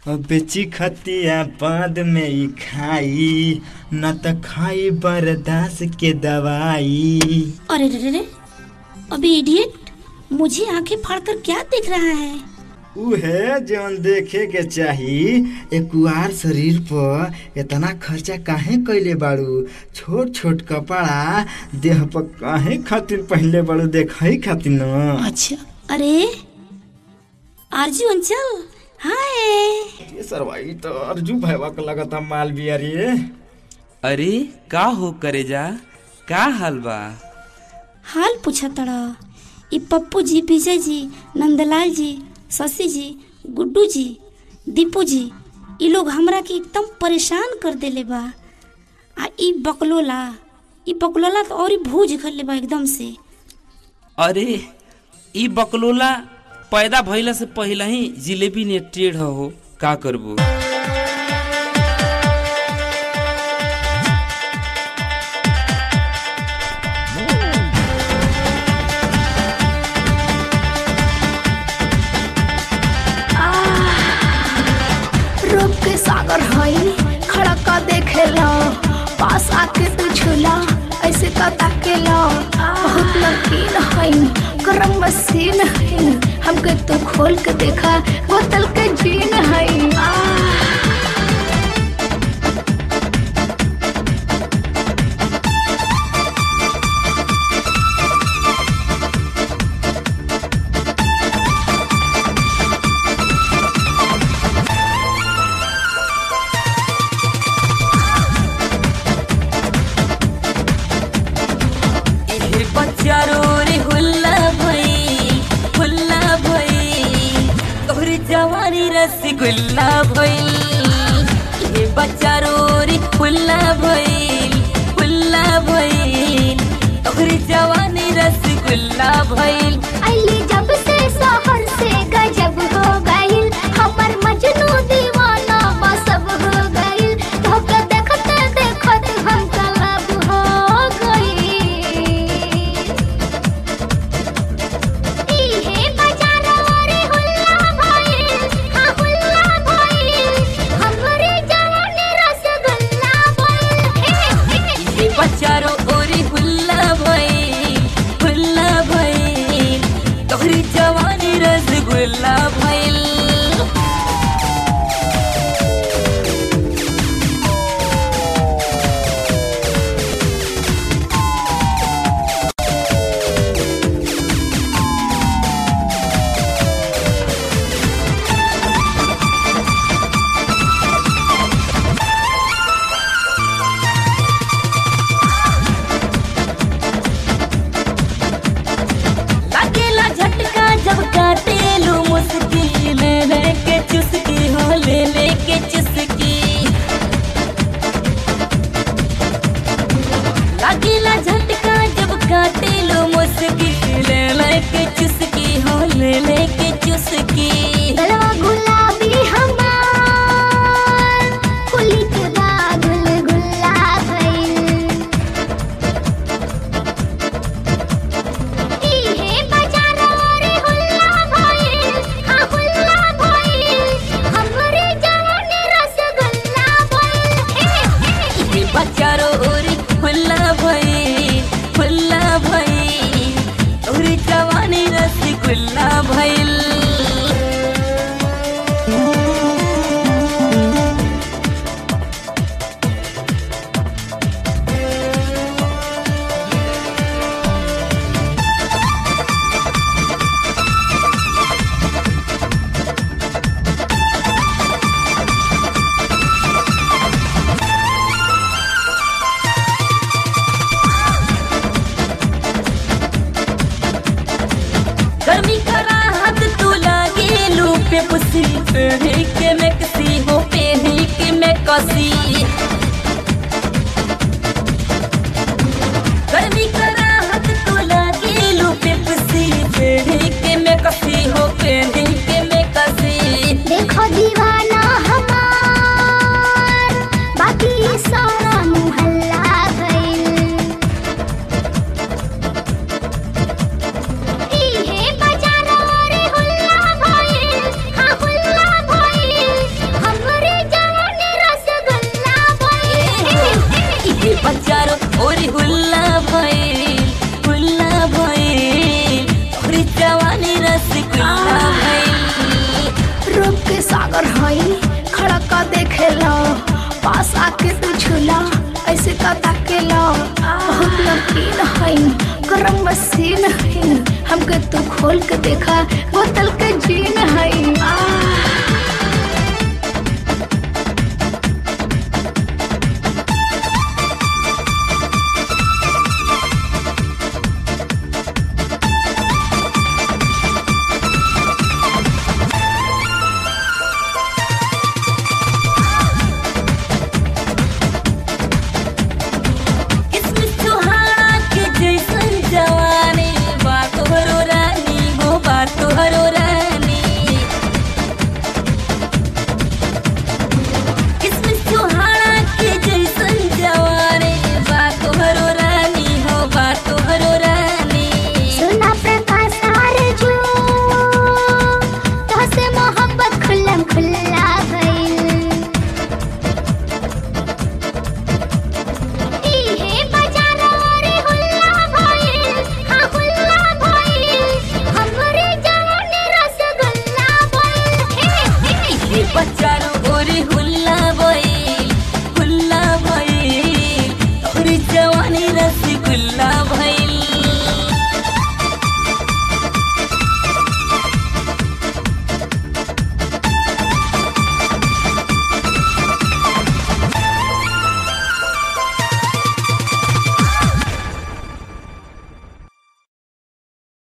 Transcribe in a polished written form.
बेची खतिया बाद में ही खाई न त खाई बर्दाश्त के दवाई। अरे रे रे, अबे इडियट, मुझे आंखें फाड़कर क्या देख रहा है? उहे जौन देखे के चाही। एक कुआर शरीर पर इतना खर्चा काहे कैले बाड़ू? छोट छोट कपड़ा देह पर काहे खातिर पहनले बाड़ू? देखई खातिर न। अच्छा, अरे अर्जू अंचल, हाय। ये सरवाई तो अर्जू भैया का लगता माल बिया रे। अरे का हो करेजा, का हाल बा? हाल पूछा तड़ा। ई पप्पू जी, विजय जी, नंदलाल जी, शशि जी, गुड्डू जी, दीपू जी, ई लोग हमरा के एकदम परेशान कर देले बा। आ ई बकलोला तो और भूज गले बा एकदम से। अरे ई बकलोला पैदा भइला से पहले ही जिलेबी ने टेढ़ हो, का करबो? रूप के सागर हई, खड़ा का देखेला, पास आके तू झूला, ऐसे का ताकेला। बहुत नमकीन हई, गरम मशीन हई, हमके तू खोल के देखा, बोतल के जीन हई। रसगुल्ला भइल, ये बच्चा रोरी फुल्ला भइल, फुल्ला भइल, तोहरी जवानी रसगुल्ला भइल। अली जब से शहर से गजब हो गइल, हमर मजनू दीवाना बसब हो गइल, धोखा देखते देखत हम तलब हो गइल। इहे बाजारो रे हुल्ला भइल, हाँ हुल्ला भइल, हमरे जवानी रसगुल्ला भइल। ये बच्चा रोरी हुल्ला भइल, हुल्ला भइल, तोहरी जवानी रसगुल्ला भइल। लागेला झटका जब काटेलू मुस्की, ले के चुस्की हो, ले के चुस्की। लागेला झटका जब काटेलू मुस्की, ले के चुस्की हो, ले के चुस्की। गलवा गुलाबी हमार, कुली के बाद गुल्ला भइल। इहे बाजारो रे हुल्ला भइल, हाँ हुल्ला भइल, हमरे जवानी रसगुल्ला भइल। ये बच्चा रोरी हुल्ला भइल, हुल्ला भइल, तोहरी जवानी रसगुल्ला भइल। गर्मी का राहत तू लागेलू पे पुसी, पेढ़ी के में कसी हो, पेढ़ी के में कसी। गर्मी का राहत तू लागेलू पे पुसी, पेढ़ी के में कसी हो, पेढ़ी के में कसी। देखो दीवाना हमार, बाकी सारा मुहल्ला भइल। इहे बाजारो रे हुल्ला भइल, हाँ हुल्ला भइल, नमकीन है गरम मशीन है हमके तू खोल के देखा बोतल के